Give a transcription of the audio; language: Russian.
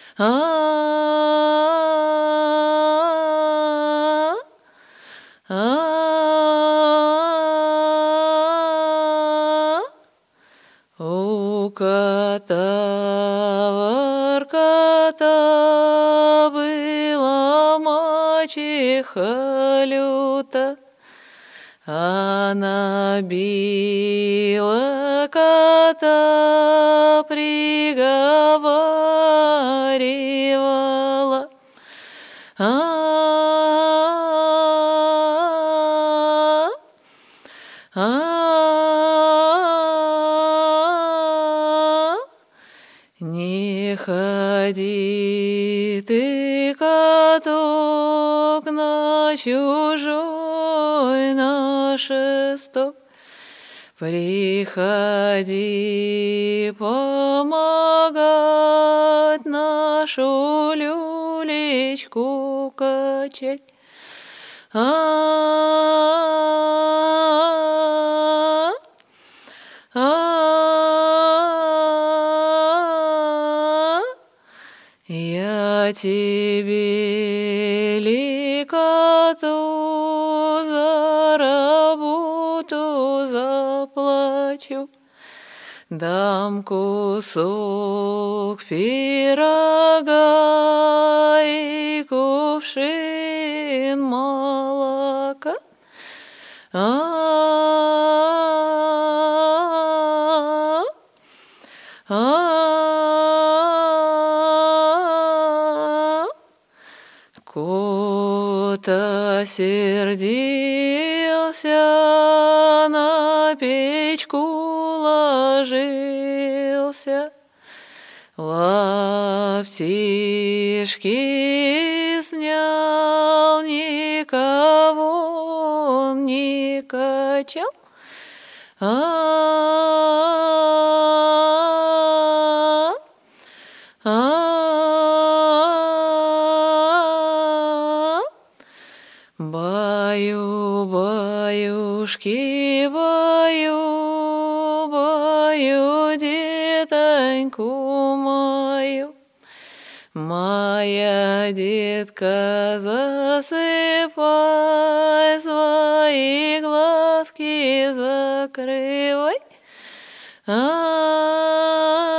А, а, у кота воркота была мачеха люта. Она била кота, приговаривала. Не ходи ты, каток, на чужой на шесток. Приходи помогать нашу люлечку качать. Я тебе, ликоту, за работу заплачу, дам кусок пирога и кувшин молока. Кот осердился, на печку ложился, лаптишки снял, никого он не качал. Баю, баюшки, баю, баю, детоньку мою. Моя детка, засыпай, свои глазки закрывай.